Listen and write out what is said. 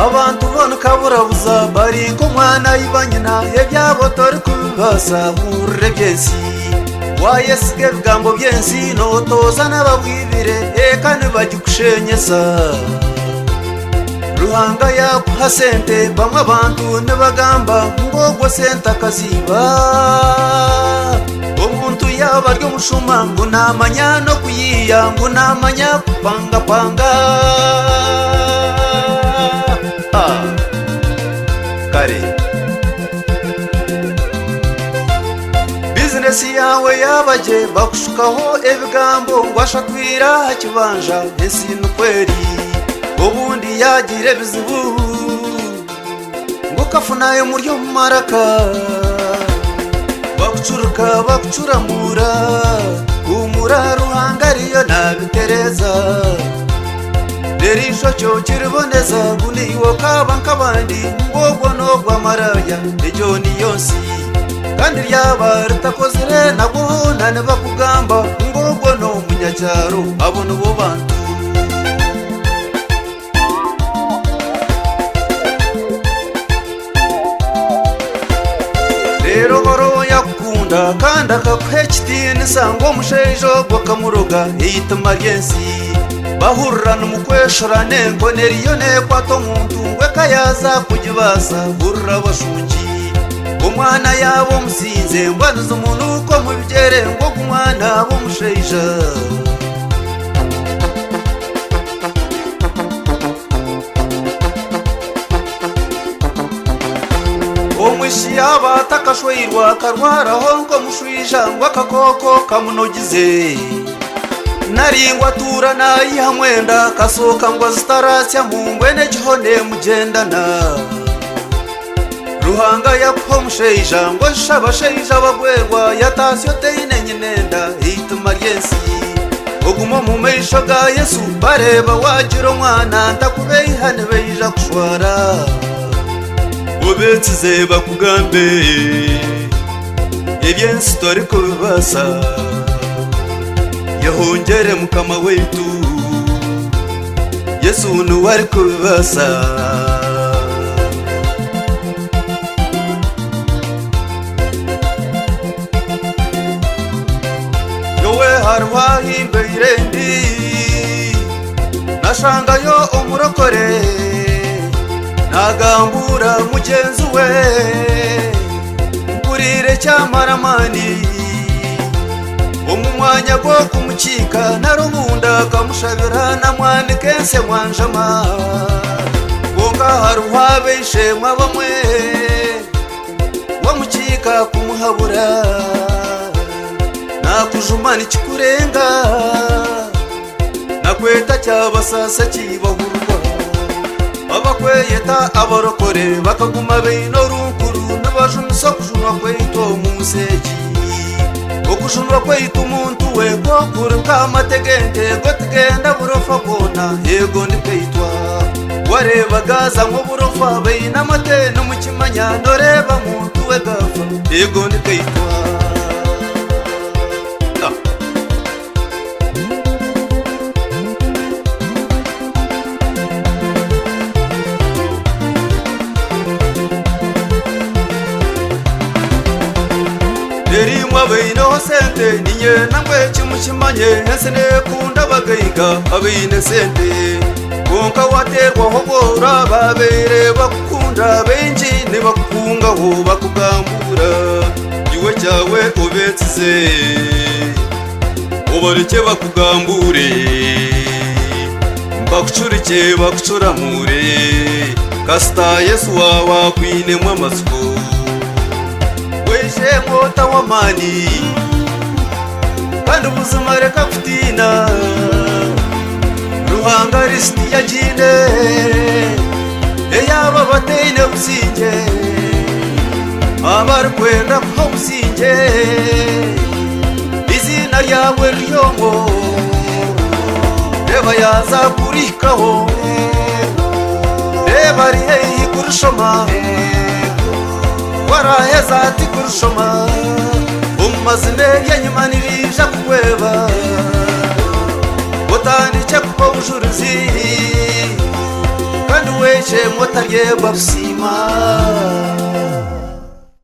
abantu bona kaburabuza bari ko mwana ibanyina ebyabo tori kubasa murebyesi wayesige bigambo byensi no toza nababwibire ekane bagikushenyesa Ruhanga yakuha sente bamwe abantu nebagamba ngogwo sente akaziba omuntu yabaryo mushuma ngo namanya no kuyiya ngo namanya kupanga panga kare business yawe yabaje bakushukaho ebigambo ngwashatwira hakibanja esi nukweri ubundi yagire bizibu ngo kafunayo muryo maraka bakucuruka bakucuramura umura Ruhanga ariyo nabitereza derisho cyo kiriboneza guniwo kabanka bandi ngogwo no gwamaraya ejo ni yonsi kandi ryaba ritakozere nabo nane bakugamba ngogwo no munyacyaro abona bo bantu rero boro yakunda kandi akakwekitini sango mushejo bakamuroga yituma ryensi bahurira n'umukweshorane ngo neriyo nekwato muntu ngwe kayaza kujibasa burra bashungi umwana yabo musinze ngwanuza umuntu uko mubyere ngo kumwana abo musheja omwishi abatakashwirwa karwaraho ngo mushwija ngo akakoko kamunogize naringwa tura nayiha mwenda kasoka ngo zitarasya mungwene gihone mugendana Ruhanga yakuha musheja ngo shabasheja bagwerwa yatasyo teine nyinenda ituma ryensi oguma mu meisho ga Yesu bareba wagira mwana ntakubeyihane beija kushwara obetsize bakugambe ebyensi tori kubasa yahongere mukama wetu Yesu nuwari kubasa yowe harwahimbe irendi nashangayo umurokore nagambura mugenzi we mkurire cyamaramani umwanya gwo kumukika narubunda kamushabira namwandike nse mwanjama bonga haruhabeshe mwabamwe wamukika kumuhabura nakujumana ikikurenga nakweta cyabasasa kibahurwa abakweyeta abarokore bakaguma beino runkuru nabajumisa kujunwa kweito museki okujunwa kweito umuntu we kokuruka amategente gotugenda burofa bona yego ndikeitwa warebagaza ngo burofa beina amate n'umukimanya ndoreba muntu we gafa yego ndikeitwa Derimwa beino sente ninye nangwe kimukimanye ensene kunda bagayiga abine sente konka waterwa hobora babere bakunda benji ne bakunga ho bakugambura iwe cyawe obetsize obareke bakugambure bakucurike bakucuramure kasta Yesu wawa kwine mwamasiko weje mota wamani kandi ubuzima reka kutina Ruhanga risti yagine eyaba bateine businge abarkwenda ko businge izina ryawe ryongo reba yaza kurikaho reba rihehi kurushoma waraheza ati kurushoma umazime yanyuma nibija kuweba botandike kuba bujuruzi kandi we riche motarye babsima